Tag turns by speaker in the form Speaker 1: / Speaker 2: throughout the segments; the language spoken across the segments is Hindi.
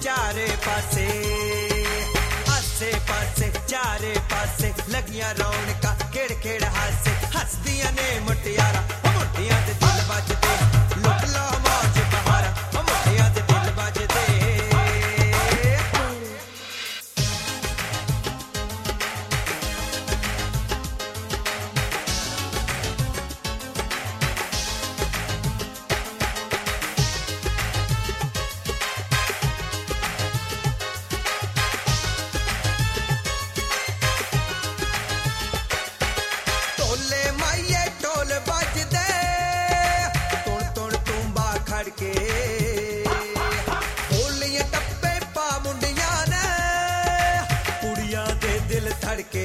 Speaker 1: चारे पासे आसे पासे चारे पासे लगियां रौनका खेड़ खेड़ हासे हसदियां ने मुटियारा मुटियां दे दिल बजदे लुट लो मौज बहारा मुटियां दे दिल बजदे धड़के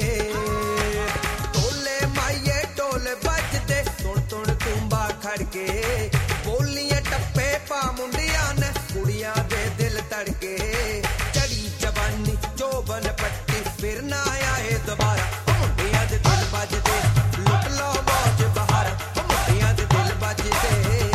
Speaker 1: टोले माइये टोल बजदे तुण तुण तूंबा खड़के बोलियां टप्पे पा मुंडियां ने कुड़ियां दे दिल धड़के चढ़ी जवानी चोबन पट्टी फिर ना आए दोबारा मुंडियां दे दिल बजदे लुट लो मौज बहारा मुंडियां दे दिल बजदे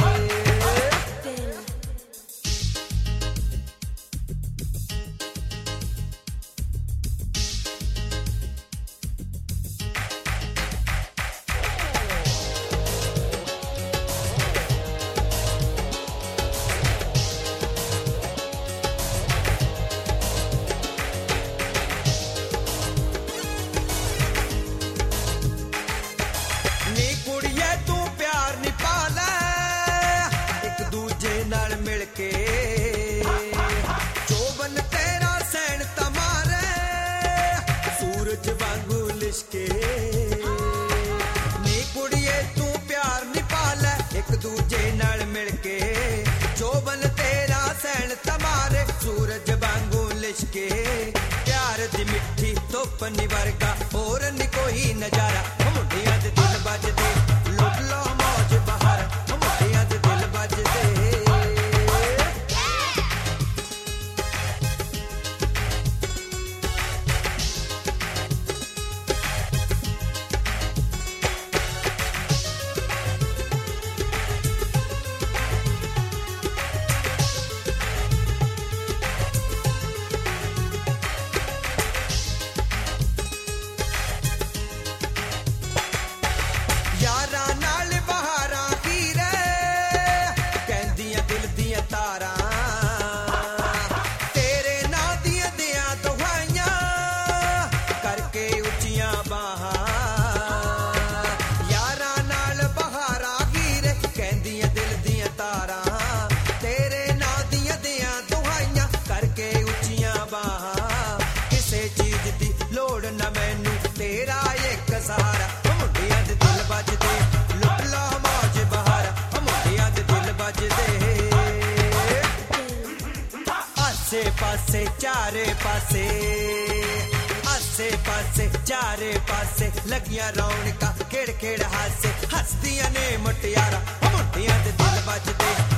Speaker 1: नी कुड़िए तू प्यार नी पाले एक दूजे नाल मिलके चोबन तेरा सैन तमारे सूरज वांगू लिशके प्यार दी मिठी धुप नी वर्गा होर नी कोई नजारा मुंडियां दे दिल बजदे लुट लो मौज बहारा मुंडियां दे दिल बजदे सहारा मुंडियां दे दिल बजदे लुट लो मौज बहारा मुंडियां दे दिल बजदे आसे पासे चारे पासे आसे पासे चारे पासे लगियां रौनका खेड़ खेड़ हासे हसदियां ने मुटियारा मुंडियां दे दिल बजदे